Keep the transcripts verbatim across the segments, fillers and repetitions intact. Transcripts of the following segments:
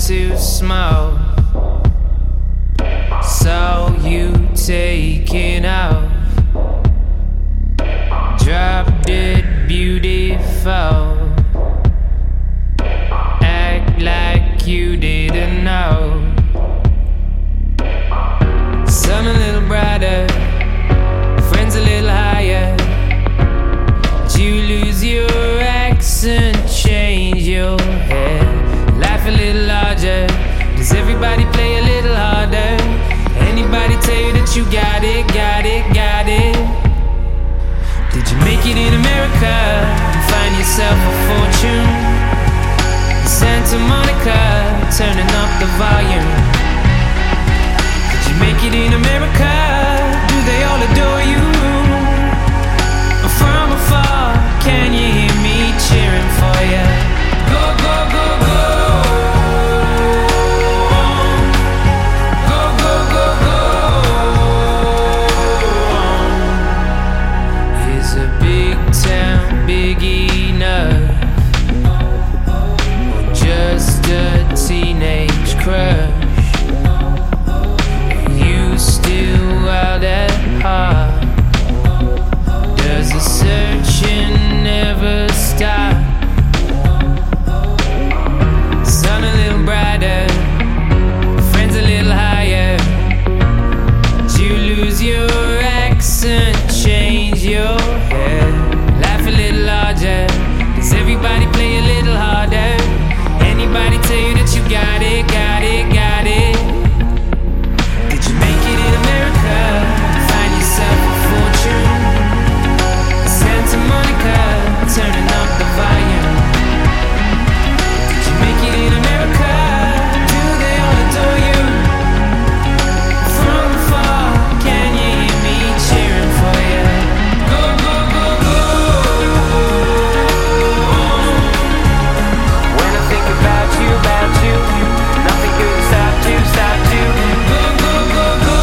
too small. Saw you taking off. Drop dead beautiful. Act like you didn't know. Sun a little brighter, friends a little higher. Did you lose your accent, change your hair? Life a little larger, does everybody play a little harder? Anybody tell you that you got it, got it, got it? Did you make it in America and find yourself a fortune? Santa Monica, turning up the volume. Did you make it in America? Do they all adore you? From afar, can you hear me cheering for you? Go, go, go, go. Go, go, go, go. Is a big town big enough? Or just a teenage crush? You still wild at heart? Does the searching never stop? Sun a little brighter, friends a little higher. Did you lose your accent, change your hair? Life a little larger, does everybody play a little harder? Anybody tell you that you got it, got it, got it? Did you make it in America? Find yourself a fortune? Santa Monica, turning up the volume. Did you make it in America? Do they all adore you? From afar, can you hear me cheering for you? Go, go, go, go. When I think about you, about you, nothing could stop you, stop you. Go, go, go, go.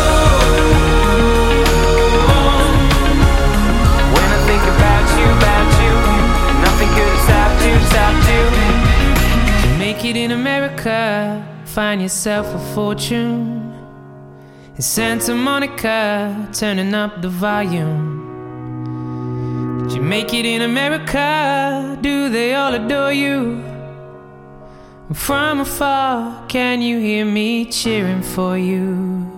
When I think about you, about you, nothing could stop you, stop you. You make it in America, find yourself a fortune. In Santa Monica, turning up the volume. Did you make it in America? Do they all adore you? From afar, can you hear me cheering for you?